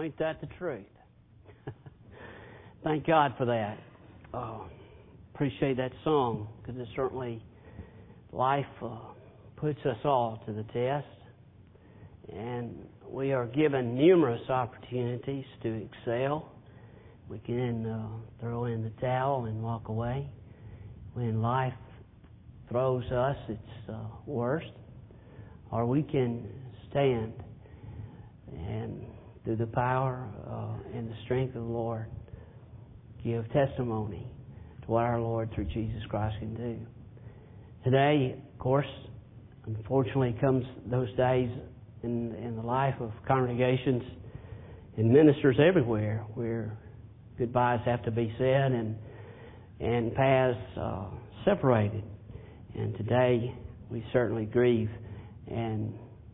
Ain't that the truth? Thank God for that. Appreciate that song, because it certainly, life puts us all to the test. And we are given numerous opportunities to excel. We can throw in the towel and walk away. When life throws us its worst, or we can stand and through the power and the strength of the Lord give testimony to what our Lord through Jesus Christ can do. Today, of course, unfortunately comes those days in the life of congregations and ministers everywhere where goodbyes have to be said and paths separated. And today we certainly grieve and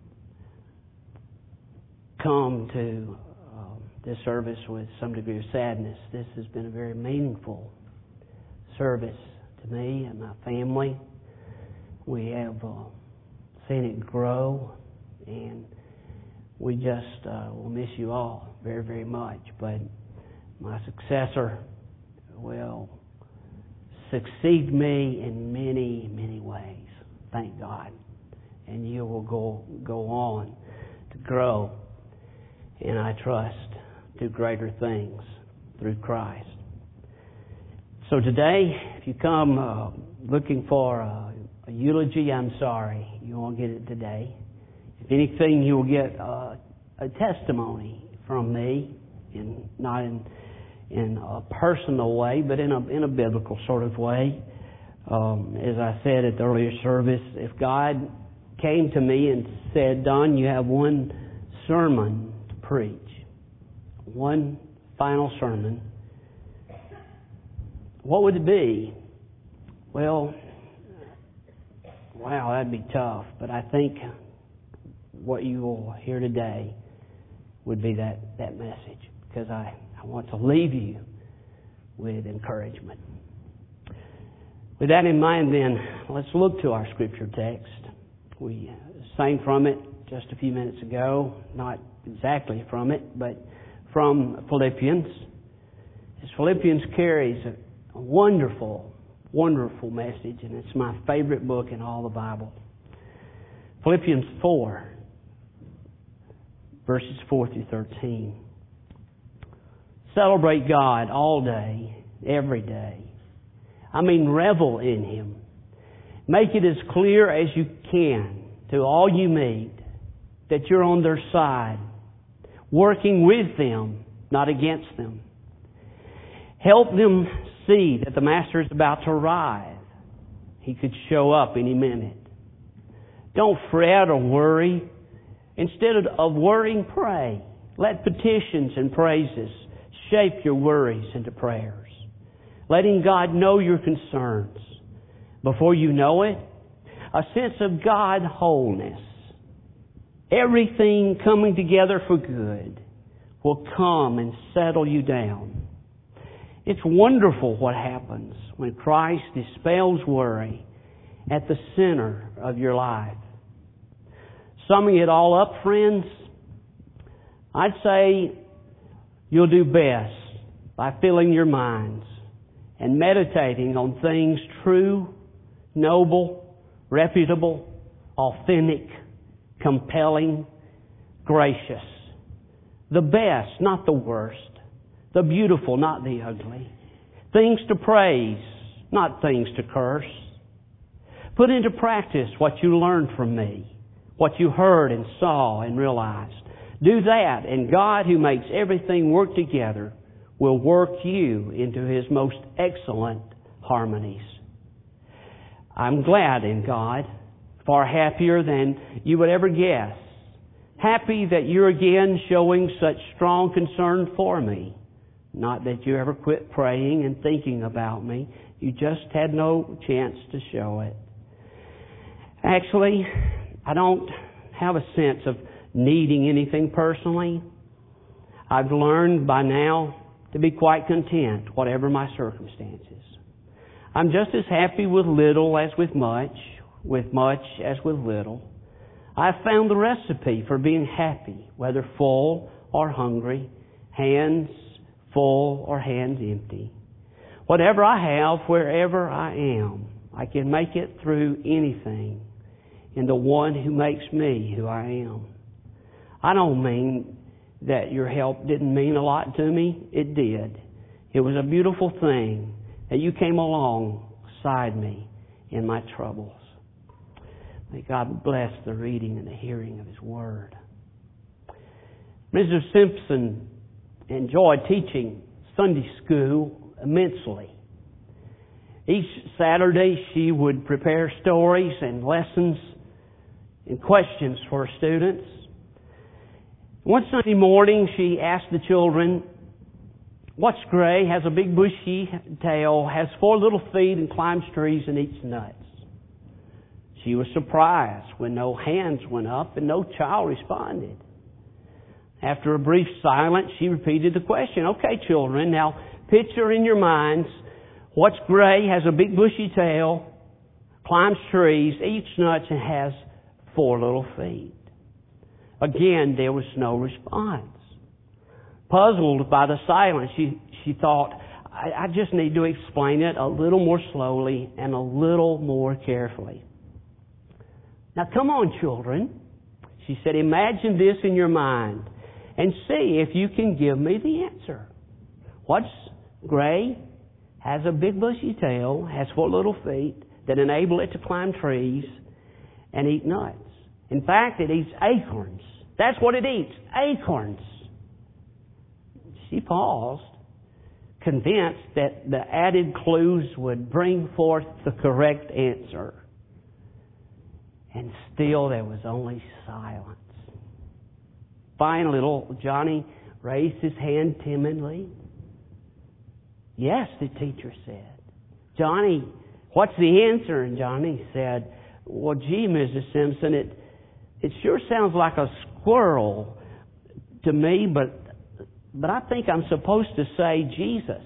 come to this service with some degree of sadness. This has been a very meaningful service to me and my family. We have seen it grow, and we just will miss you all very, very much. But my successor will succeed me in many, many ways. Thank God. And you will go on to grow, and I trust do greater things through Christ. So today, if you come looking for a eulogy, I'm sorry, you won't get it today. If anything, you will get a testimony from me, not in a personal way, but in a biblical sort of way. As I said at the earlier service, if God came to me and said, "Don, you have one sermon to preach, one final sermon," what would it be? Well, wow, that'd be tough. But I think what you will hear today would be that message, because I want to leave you with encouragement. With that in mind, then, let's look to our scripture text. We sang from it just a few minutes ago, not exactly from it, but from Philippians. As Philippians carries a wonderful, wonderful message, and it's my favorite book in all the Bible. Philippians 4, verses 4 through 13. Celebrate God all day, every day. I mean, revel in Him. Make it as clear as you can to all you meet that you're on their side, working with them, not against them. Help them see that the Master is about to arrive. He could show up any minute. Don't fret or worry. Instead of worrying, pray. Let petitions and praises shape your worries into prayers, letting God know your concerns. Before you know it, a sense of God wholeness, everything coming together for good, will come and settle you down. It's wonderful what happens when Christ dispels worry at the center of your life. Summing it all up, friends, I'd say you'll do best by filling your minds and meditating on things true, noble, reputable, authentic, compelling, gracious. The best, not the worst. The beautiful, not the ugly. Things to praise, not things to curse. Put into practice what you learned from me, what you heard and saw and realized. Do that, and God, who makes everything work together, will work you into His most excellent harmonies. I'm glad in God, far happier than you would ever guess. Happy that you're again showing such strong concern for me. Not that you ever quit praying and thinking about me. You just had no chance to show it. Actually, I don't have a sense of needing anything personally. I've learned by now to be quite content, whatever my circumstances. I'm just as happy with little as with much as with little. I've found the recipe for being happy, whether full or hungry, hands full or hands empty. Whatever I have, wherever I am, I can make it through anything in the one who makes me who I am. I don't mean that your help didn't mean a lot to me. It did. It was a beautiful thing that you came alongside me in my troubles. May God bless the reading and the hearing of His Word. Mrs. Simpson enjoyed teaching Sunday school immensely. Each Saturday she would prepare stories and lessons and questions for her students. One Sunday morning she asked the children, "What's gray, has a big bushy tail, has 4 little feet and climbs trees and eats nuts?" She was surprised when no hands went up and no child responded. After a brief silence, she repeated the question. "Okay, children, now picture in your minds what's gray, has a big bushy tail, climbs trees, eats nuts, and has 4 little feet." Again, there was no response. Puzzled by the silence, she thought, I just need to explain it a little more slowly and a little more carefully. "Now come on, children," she said, "imagine this in your mind and see if you can give me the answer. What's gray, has a big bushy tail, has 4 little feet that enable it to climb trees and eat nuts. In fact, it eats acorns. That's what it eats, acorns." She paused, convinced that the added clues would bring forth the correct answer. And still there was only silence. Finally, little Johnny raised his hand timidly. "Yes," the teacher said. "Johnny, what's the answer?" And Johnny said, "Well, gee, Mrs. Simpson, it sure sounds like a squirrel to me, but I think I'm supposed to say Jesus."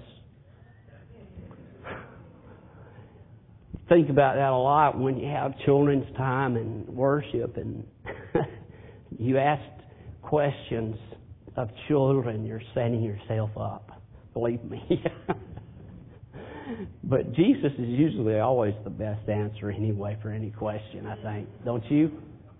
Think about that a lot when you have children's time and worship and you ask questions of children, you're setting yourself up. Believe me. But Jesus is usually always the best answer anyway for any question, I think. Don't you?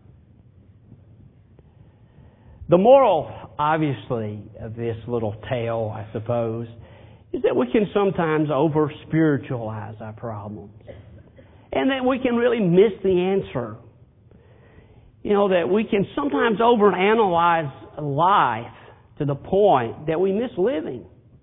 The moral, obviously, of this little tale, I suppose, is that we can sometimes over-spiritualize our problems. And that we can really miss the answer. You know, that we can sometimes overanalyze life to the point that we miss living.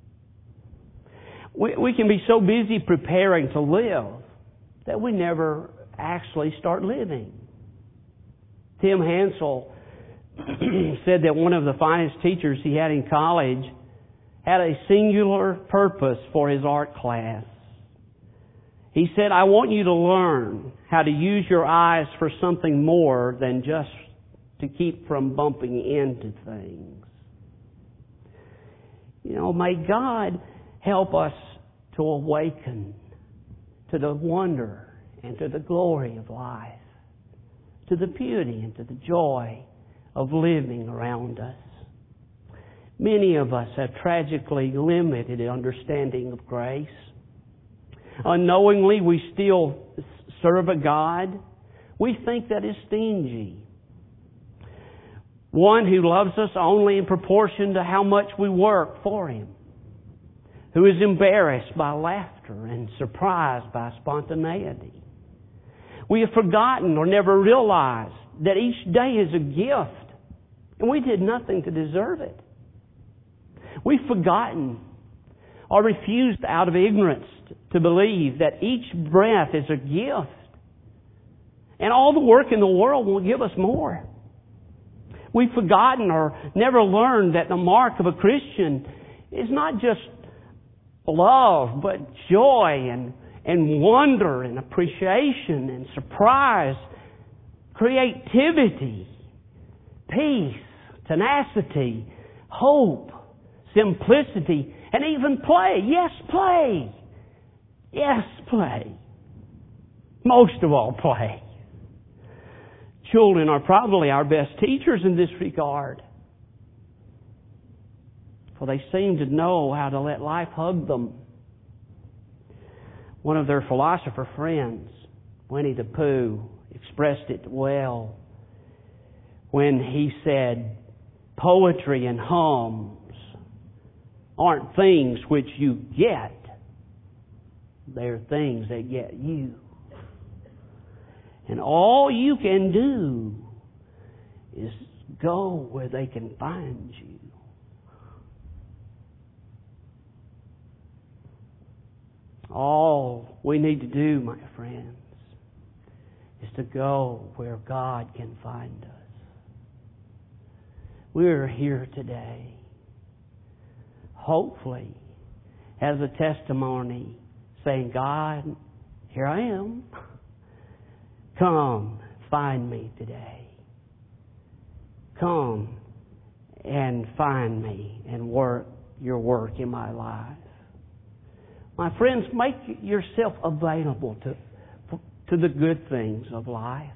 We can be so busy preparing to live that we never actually start living. Tim Hansel said that one of the finest teachers he had in college had a singular purpose for his art class. He said, "I want you to learn how to use your eyes for something more than just to keep from bumping into things." You know, may God help us to awaken to the wonder and to the glory of life, to the beauty and to the joy of living around us. Many of us have tragically limited understanding of grace. Unknowingly, we still serve a God we think that is stingy. One who loves us only in proportion to how much we work for Him. Who is embarrassed by laughter and surprised by spontaneity. We have forgotten or never realized that each day is a gift and we did nothing to deserve it. We've forgotten or refused out of ignorance to believe that each breath is a gift. And all the work in the world will give us more. We've forgotten or never learned that the mark of a Christian is not just love, but joy and wonder and appreciation and surprise, creativity, peace, tenacity, hope, simplicity, and even play. Yes, play. Yes, play. Most of all, play. Children are probably our best teachers in this regard. for they seem to know how to let life hug them. One of their philosopher friends, Winnie the Pooh, expressed it well when he said, "Poetry and hums aren't things which you get. They're things that get you. And all you can do is go where they can find you." All we need to do, my friends, is to go where God can find us. We're here today, hopefully, as a testimony saying, "God, here I am. Come, find me today. Come and find me and work your work in my life." My friends, make yourself available to the good things of life.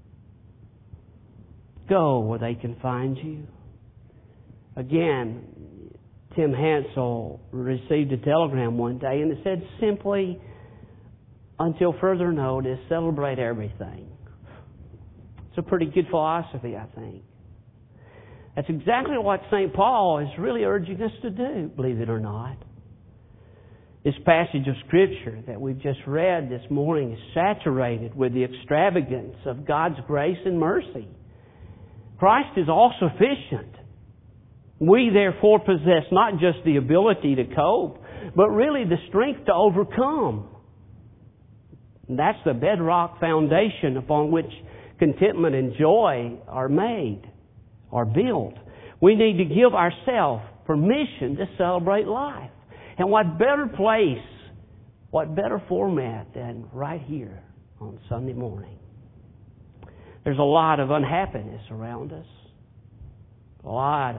Go where they can find you. Again, Tim Hansel received a telegram one day, and it said simply, "Until further notice, celebrate everything." It's a pretty good philosophy, I think. That's exactly what St. Paul is really urging us to do, believe it or not. This passage of Scripture that we've just read this morning is saturated with the extravagance of God's grace and mercy. Christ is all sufficient. We therefore possess not just the ability to cope, but really the strength to overcome. And that's the bedrock foundation upon which contentment and joy are made, are built. We need to give ourselves permission to celebrate life. And what better place, what better format than right here on Sunday morning. There's a lot of unhappiness around us. A lot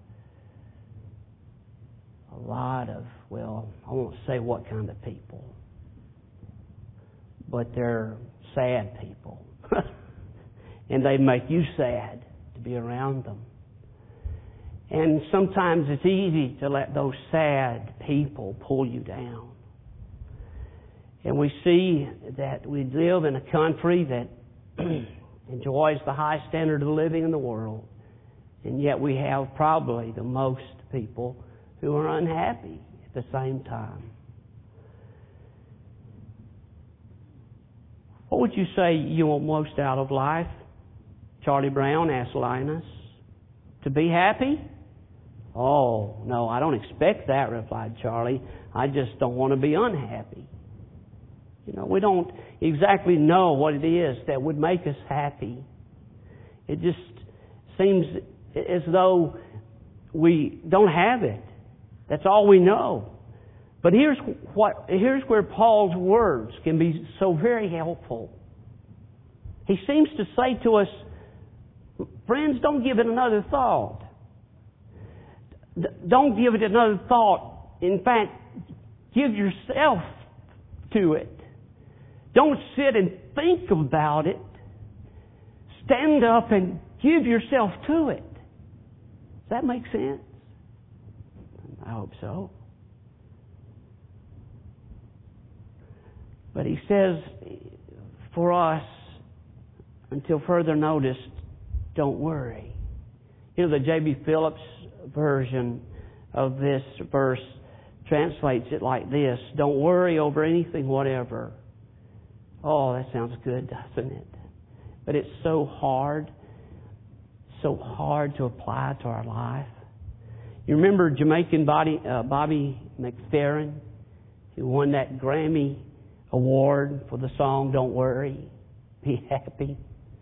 of, well, I won't say what kind of people, but they're sad people. And they make you sad to be around them. And sometimes it's easy to let those sad people pull you down. And we see that we live in a country that enjoys the high standard of living in the world. And yet we have probably the most people who are unhappy at the same time. What would you say you want most out of life? Charlie Brown asked Linus. To be happy? "Oh, no, I don't expect that," replied Charlie. "I just don't want to be unhappy." You know, we don't exactly know what it is that would make us happy. It just seems as though we don't have it. That's all we know. But here's where Paul's words can be so very helpful. He seems to say to us, friends, don't give it another thought. Don't give it another thought. In fact, give yourself to it. Don't sit and think about it. Stand up and give yourself to it. Does that make sense? I hope so. But he says, for us, until further notice, don't worry. You know, the J.B. Phillips version of this verse translates it like this: don't worry over anything whatever. Oh, that sounds good, doesn't it? But it's so hard to apply to our life. You remember Jamaican Bobby McFerrin, who won that Grammy Award for the song "Don't Worry, Be Happy"?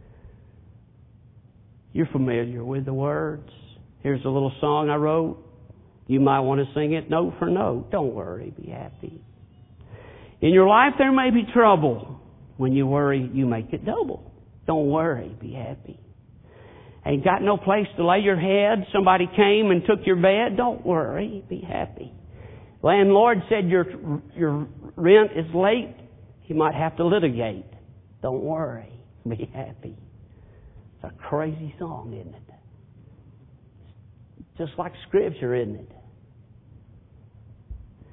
You're familiar with the words. Here's a little song I wrote. You might want to sing it note for note. Don't worry, be happy. In your life there may be trouble. When you worry, you make it double. Don't worry, be happy. Ain't got no place to lay your head. Somebody came and took your bed. Don't worry, be happy. Landlord said your rent is late. He might have to litigate. Don't worry, be happy. It's a crazy song, isn't it? Just like Scripture, isn't it?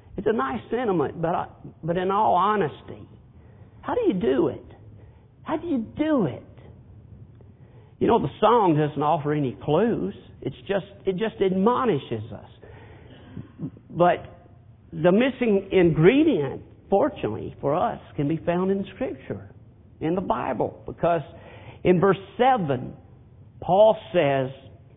It's a nice sentiment, but in all honesty, how do you do it? How do you do it? You know, the song doesn't offer any clues. It just admonishes us. But the missing ingredient, fortunately for us, can be found in Scripture, in the Bible. Because in verse 7, Paul says,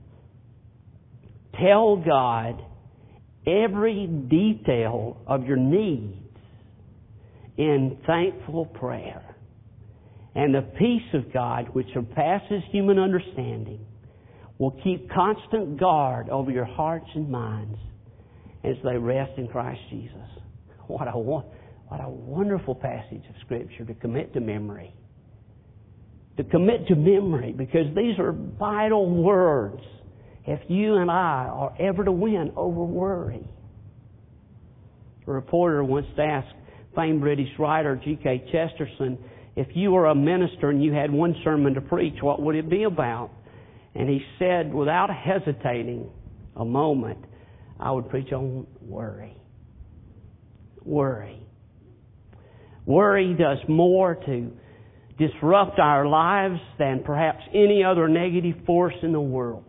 tell God every detail of your needs in thankful prayer. And the peace of God, which surpasses human understanding, will keep constant guard over your hearts and minds as they rest in Christ Jesus. What a wonderful passage of Scripture to commit to memory. To commit to memory, because these are vital words if you and I are ever to win over worry. A reporter once asked famed British writer G.K. Chesterton, if you were a minister and you had one sermon to preach, what would it be about? And he said, without hesitating a moment, I would preach on worry. Worry. Worry does more to disrupt our lives than perhaps any other negative force in the world.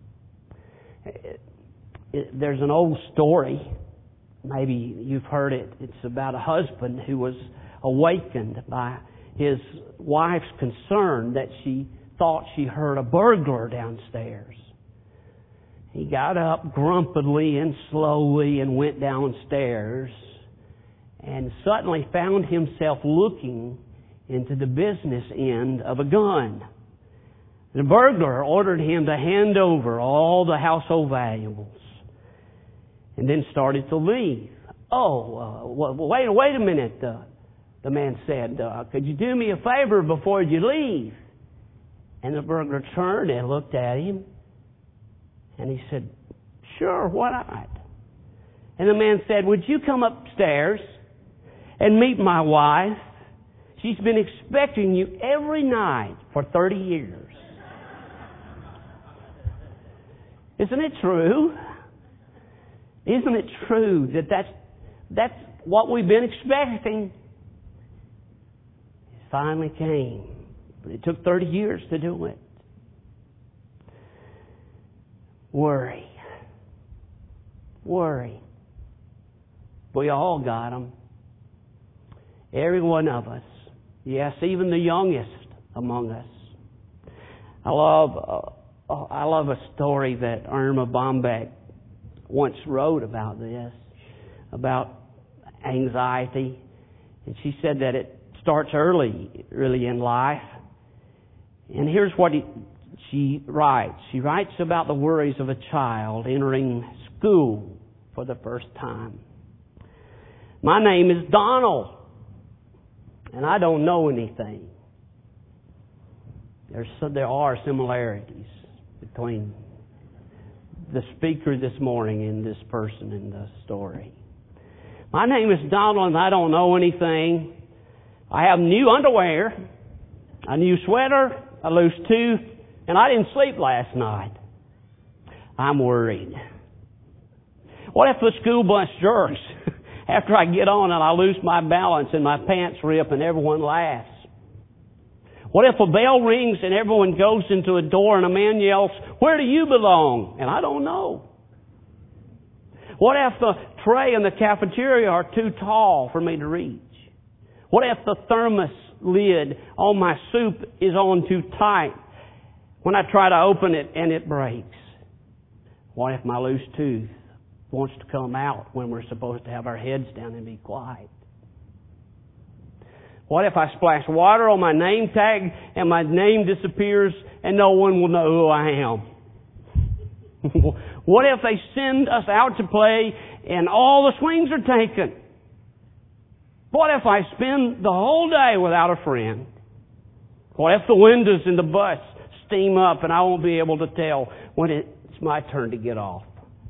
There's an old story, maybe you've heard it. It's about a husband who was awakened by his wife's concern that she thought she heard a burglar downstairs. He got up grumpily and slowly and went downstairs and suddenly found himself looking into the business end of a gun. The burglar ordered him to hand over all the household valuables and then started to leave. Wait a minute, the man said, could you do me a favor before you leave? And the burglar turned and looked at him and he said, sure, why not? And the man said, would you come upstairs and meet my wife? She's been expecting you every night for 30 years. Isn't it true? Isn't it true that that's what we've been expecting? It finally came. But it took 30 years to do it. Worry. Worry. We all got them. Every one of us. Yes, even the youngest among us. I love a story that Irma Bombeck once wrote about this, about anxiety. And she said that it starts early in life. And here's what she writes. She writes about the worries of a child entering school for the first time. My name is Donald, and I don't know anything. There are similarities between the speaker this morning and this person in the story. My name is Donald and I don't know anything. I have new underwear, a new sweater, a loose tooth, and I didn't sleep last night. I'm worried. What if the school bus jerks after I get on and I lose my balance and my pants rip and everyone laughs? What if a bell rings and everyone goes into a door and a man yells, "Where do you belong?" And I don't know. What if the tray in the cafeteria are too tall for me to reach? What if the thermos lid on my soup is on too tight when I try to open it and it breaks? What if my loose tooth wants to come out when we're supposed to have our heads down and be quiet? What if I splash water on my name tag and my name disappears and no one will know who I am? What if they send us out to play and all the swings are taken? What if I spend the whole day without a friend? What if the windows in the bus steam up and I won't be able to tell when it's my turn to get off?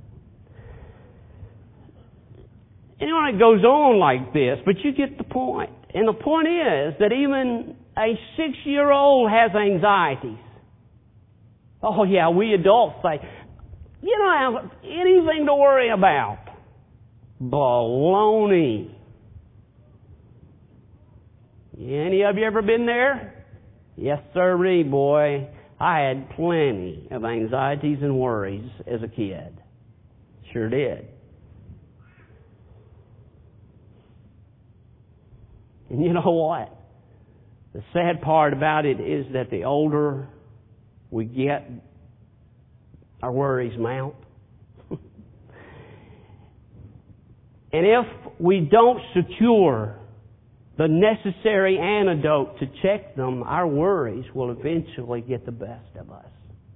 Anyway, it goes on like this, but you get the point. And the point is that even a 6-year-old has anxieties. Oh yeah, we adults say, you don't have anything to worry about. Baloney. Any of you ever been there? Yes, sirree, boy. I had plenty of anxieties and worries as a kid. Sure did. And you know what? The sad part about it is that the older we get, our worries mount. And if we don't secure the necessary antidote to check them, our worries will eventually get the best of us.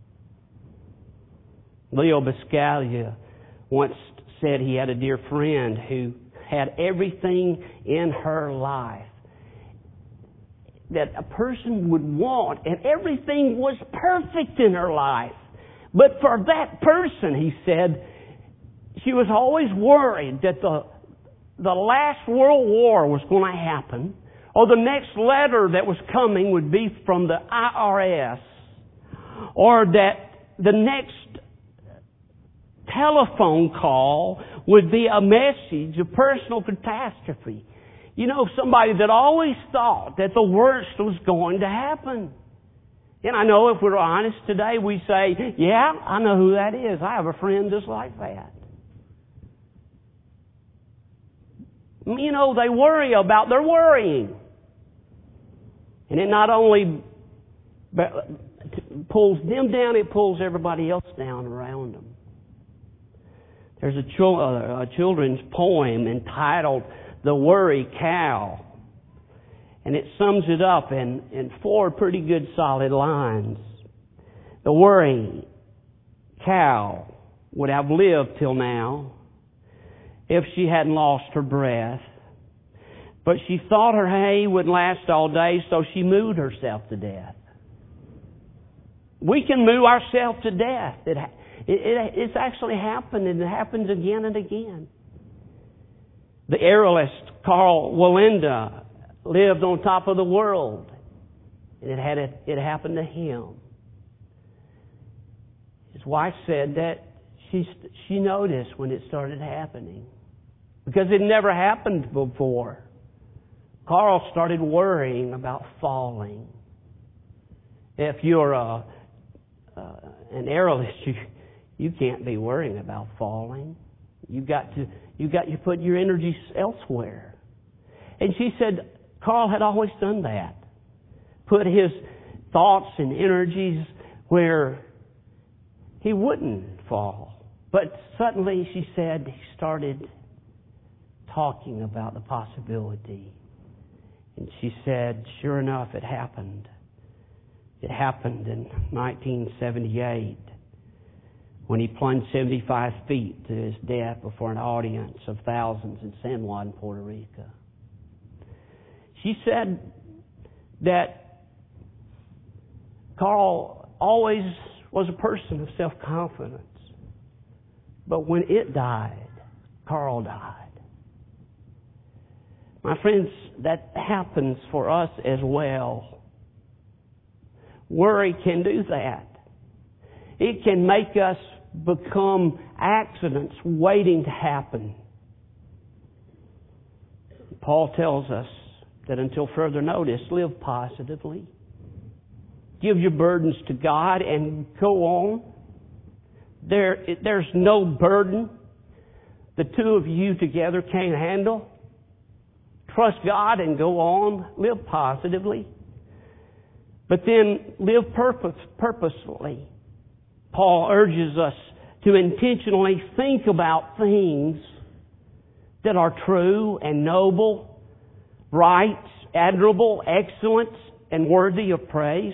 Leo Buscaglia once said he had a dear friend who had everything in her life that a person would want, and everything was perfect in her life. But for that person, he said, she was always worried that the last world war was going to happen, or the next letter that was coming would be from the IRS, or that the next telephone call would be a message of personal catastrophe. You know, somebody that always thought that the worst was going to happen. And I know if we're honest today, we say, yeah, I know who that is. I have a friend just like that. You know, they worry about their worrying. And it not only pulls them down, it pulls everybody else down around them. There's a children's poem entitled The Worry Cow. And it sums it up in 4 pretty good solid lines. The worry cow would have lived till now if she hadn't lost her breath. But she thought her hay would last all day, so she mooed herself to death. We can moo ourselves to death. It's actually happened, and it happens again and again. The aerialist Carl Walenda lived on top of the world, and it happened to him. His wife said that she noticed when it started happening, because it never happened before. Carl started worrying about falling. If you're an aerialist, you can't be worrying about falling. You put your energies elsewhere. And she said Carl had always done that. Put his thoughts and energies where he wouldn't fall. But suddenly, she said, he started talking about the possibility. And she said, sure enough, it happened. It happened in 1978 when he plunged 75 feet to his death before an audience of thousands in San Juan, Puerto Rico. She said that Carl always was a person of self-confidence. But when it died, Carl died. My friends, that happens for us as well. Worry can do that. It can make us become accidents waiting to happen. Paul tells us that until further notice, live positively. Give your burdens to God and go on. There's no burden the two of you together can't handle. Trust God and go on. Live positively. But then live purposefully. Paul urges us to intentionally think about things that are true and noble, right, admirable, excellent, and worthy of praise.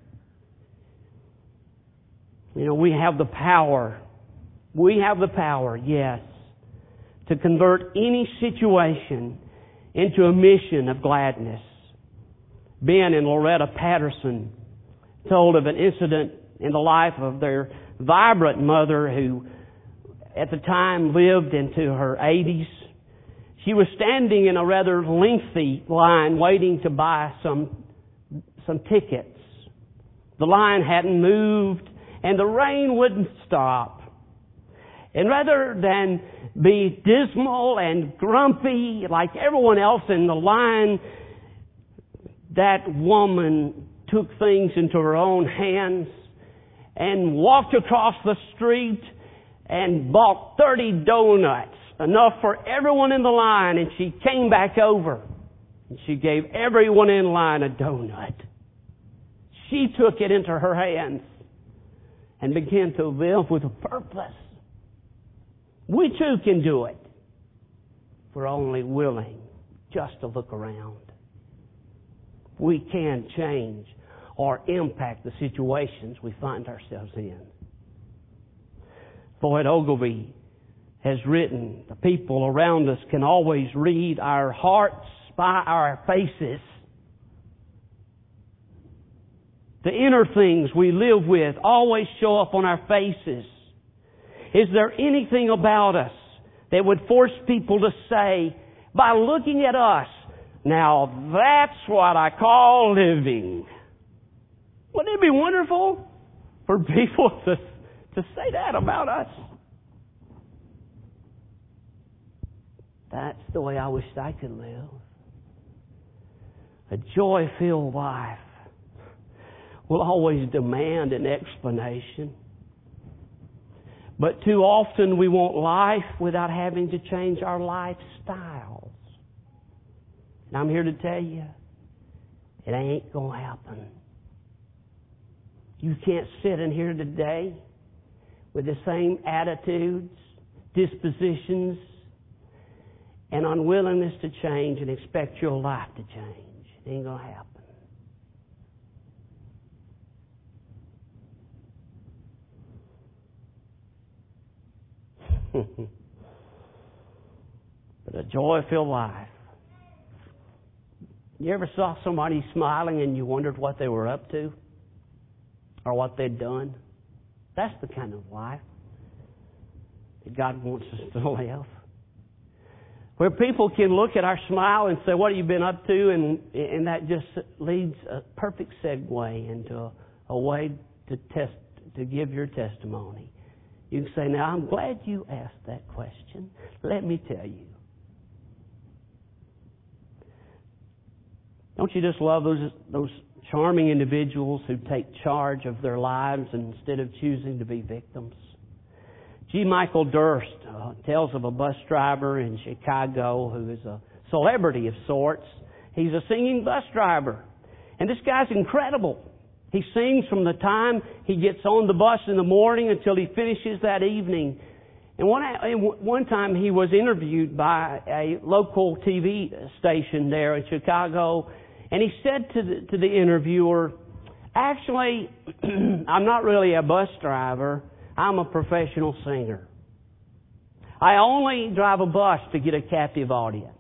You know, we have the power. We have the power, yes, to convert any situation into a mission of gladness. Ben and Loretta Patterson told of an incident in the life of their vibrant mother who at the time lived into her 80s. She was standing in a rather lengthy line waiting to buy some tickets. The line hadn't moved and the rain wouldn't stop. And rather than be dismal and grumpy like everyone else in the line, that woman took things into her own hands and walked across the street and bought 30 donuts, enough for everyone in the line, and she came back over and she gave everyone in line a donut. She took it into her hands and began to live with a purpose. We too can do it. We're only willing just to look around. We can change or impact the situations we find ourselves in. Lloyd Ogilvie has written, the people around us can always read our hearts by our faces. The inner things we live with always show up on our faces. Is there anything about us that would force people to say, by looking at us, now that's what I call living? Wouldn't it be wonderful for people to say that about us? That's the way I wish I could live. A joy-filled life will always demand an explanation. But too often we want life without having to change our lifestyles. And I'm here to tell you, it ain't going to happen. You can't sit in here today with the same attitudes, dispositions, and unwillingness to change and expect your life to change. It ain't going to happen. But a joy-filled life. You ever saw somebody smiling and you wondered what they were up to? Or what they'd done? That's the kind of life that God wants us to live. Where people can look at our smile and say, what have you been up to? And that just leads a perfect segue into a way to give your testimony. You can say, now I'm glad you asked that question. Let me tell you. Don't you just love those charming individuals who take charge of their lives instead of choosing to be victims? G. Michael Durst tells of a bus driver in Chicago who is a celebrity of sorts. He's a singing bus driver. And this guy's incredible. He sings from the time he gets on the bus in the morning until he finishes that evening. And one time he was interviewed by a local TV station there in Chicago. And he said to the interviewer, actually, I'm not really a bus driver. I'm a professional singer. I only drive a bus to get a captive audience.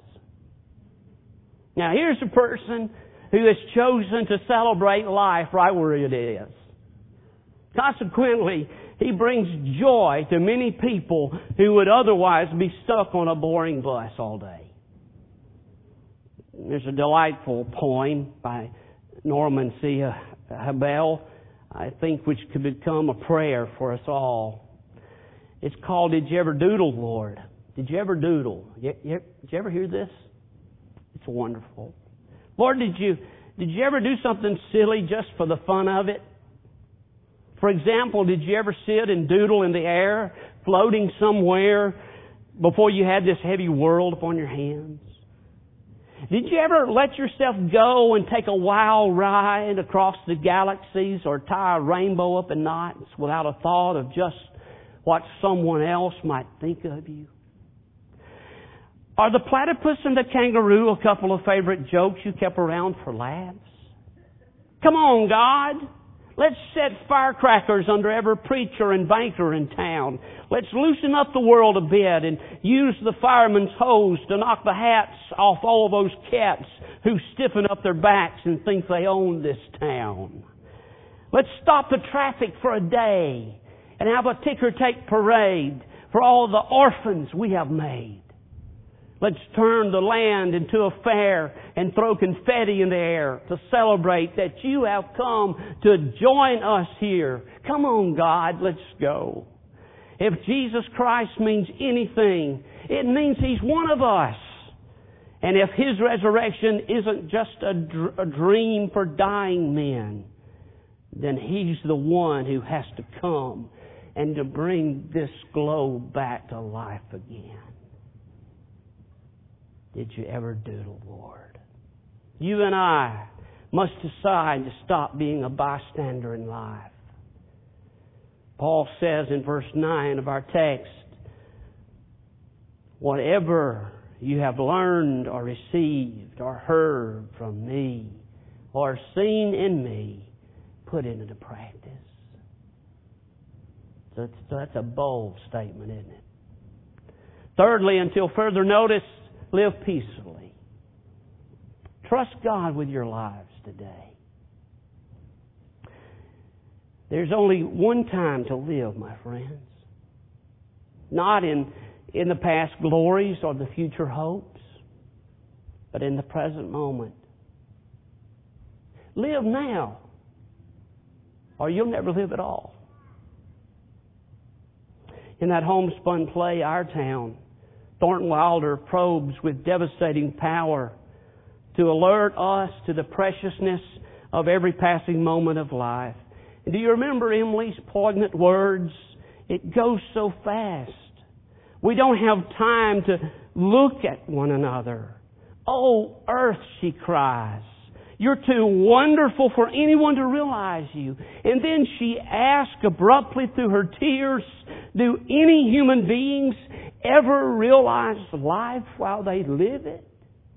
Now here's a person who has chosen to celebrate life right where it is. Consequently, he brings joy to many people who would otherwise be stuck on a boring bus all day. There's a delightful poem by Norman C. Habel, I think, which could become a prayer for us all. It's called, Did You Ever Doodle, Lord? Did you ever doodle? Did you ever hear this? It's wonderful. Lord, did you ever do something silly just for the fun of it? For example, did you ever sit and doodle in the air, floating somewhere before you had this heavy world upon your hands? Did you ever let yourself go and take a wild ride across the galaxies or tie a rainbow up in knots without a thought of just what someone else might think of you? Are the platypus and the kangaroo a couple of favorite jokes you kept around for laughs? Come on, God. Let's set firecrackers under every preacher and banker in town. Let's loosen up the world a bit and use the fireman's hose to knock the hats off all those cats who stiffen up their backs and think they own this town. Let's stop the traffic for a day and have a ticker-tape parade for all the orphans we have made. Let's turn the land into a fair and throw confetti in the air to celebrate that you have come to join us here. Come on, God, let's go. If Jesus Christ means anything, it means He's one of us. And if His resurrection isn't just a dream for dying men, then He's the one who has to come and to bring this globe back to life again. Did you ever do the Lord? You and I must decide to stop being a bystander in life. Paul says in verse 9 of our text, whatever you have learned or received or heard from me or seen in me, put it into practice. So that's a bold statement, isn't it? Thirdly, until further notice, live peacefully. Trust God with your lives today. There's only one time to live, my friends. Not in the past glories or the future hopes, but in the present moment. Live now, or you'll never live at all. In that homespun play, Our Town, Thornton Wilder probes with devastating power to alert us to the preciousness of every passing moment of life. And do you remember Emily's poignant words? It goes so fast. We don't have time to look at one another. Oh, earth, she cries, you're too wonderful for anyone to realize you. And then she asks abruptly through her tears, do any human beings ever realize life while they live it?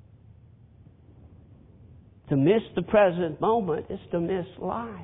To miss the present moment is to miss life.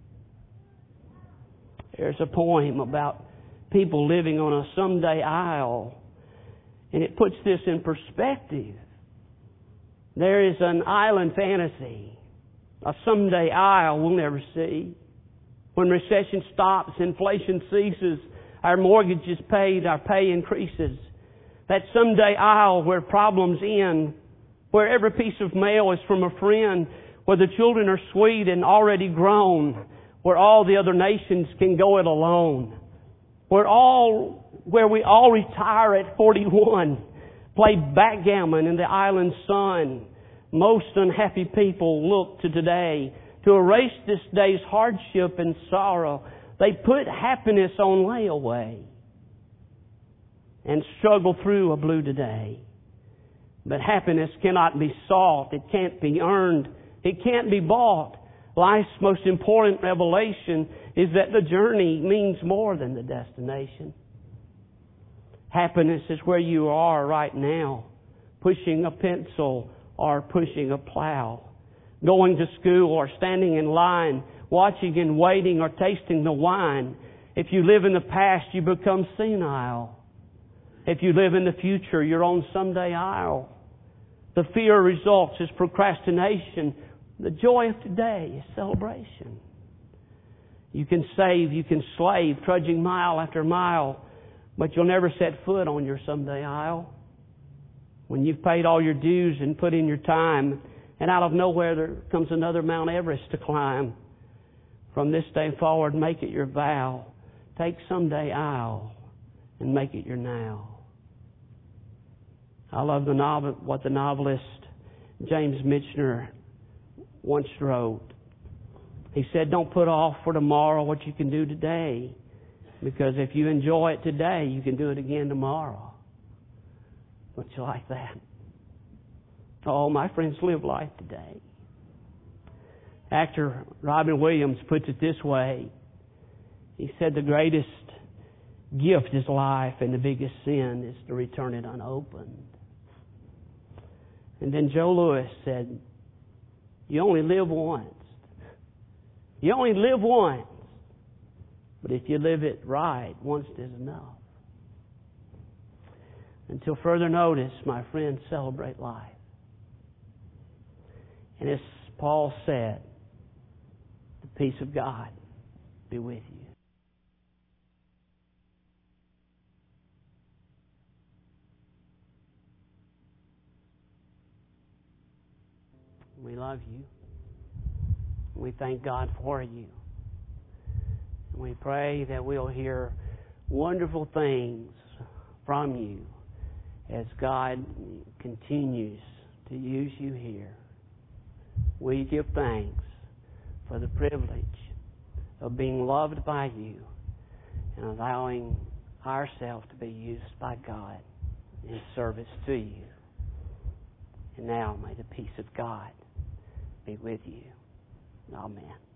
There's a poem about people living on a someday isle, and it puts this in perspective. There is an island fantasy, a someday isle we'll never see. When recession stops, inflation ceases, our mortgage is paid, our pay increases. That someday isle where problems end, where every piece of mail is from a friend, where the children are sweet and already grown, where all the other nations can go it alone, where we all retire at 41, play backgammon in the island sun. Most unhappy people look to today to erase this day's hardship and sorrow. They put happiness on layaway and struggle through a blue today. But happiness cannot be sought. It can't be earned. It can't be bought. Life's most important revelation is that the journey means more than the destination. Happiness is where you are right now, pushing a pencil or pushing a plow, going to school or standing in line, watching and waiting or tasting the wine. If you live in the past, you become senile. If you live in the future, you're on someday isle. The fear results is procrastination. The joy of today is celebration. You can save, you can slave, trudging mile after mile, but you'll never set foot on your someday isle. When you've paid all your dues and put in your time, and out of nowhere there comes another Mount Everest to climb. From this day forward, make it your vow. Take someday isle and make it your now. I love what the novelist James Michener once wrote. He said, don't put off for tomorrow what you can do today. Because if you enjoy it today, you can do it again tomorrow. Don't you like that? Oh, my friends, live life today. Actor Robin Williams puts it this way. He said the greatest gift is life and the biggest sin is to return it unopened. And then Joe Louis said, you only live once. You only live once. But if you live it right, once is enough. Until further notice, my friends, celebrate life. And as Paul said, the peace of God be with you. We love you. We thank God for you. And we pray that we'll hear wonderful things from you as God continues to use you here. We give thanks for the privilege of being loved by you and allowing ourselves to be used by God in service to you. And now may the peace of God be with you. Amen.